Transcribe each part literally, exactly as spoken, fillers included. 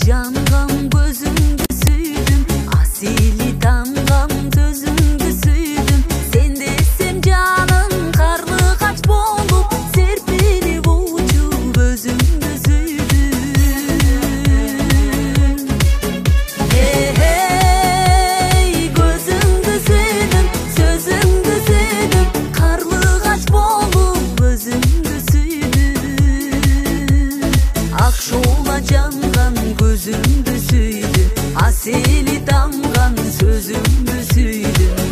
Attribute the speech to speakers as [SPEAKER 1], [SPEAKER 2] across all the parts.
[SPEAKER 1] жанган көзүңдү сүйдүм, асили тамган сөзүңдү сүйдүм. Сен десем жаным карлыгач болуп, серпилип учуп өзүңдү сүйдүм. Эй, көзүңдү сүйдүм, сөзүңдү сүйдүм, карлыгач болуп өзүңдү сүйдүм. Ак шоола жанган көзүңдү сүйдүм, асили тамган сөзүңдү сүйдүм.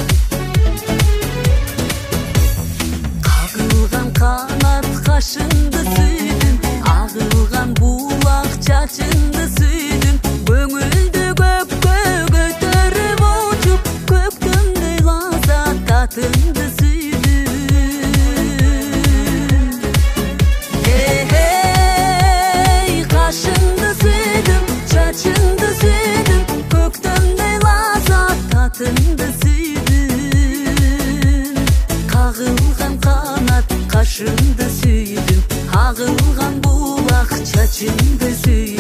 [SPEAKER 1] Кагылган канат кашыңды сүйдүм, агылган булак чачыңды сүйдүм. Көңүлдү көккө көтөрүп учуп, көктөмдөй лаззат татыңды сүйдүм. Эй, кашыңды сүйдүм, чачыңды сүйдүм, көктөмдөй лаззат татыңды сүйдүм. Кагылган канат кашыңды сүйдүм, агылган булак чачыңды сүйдүм.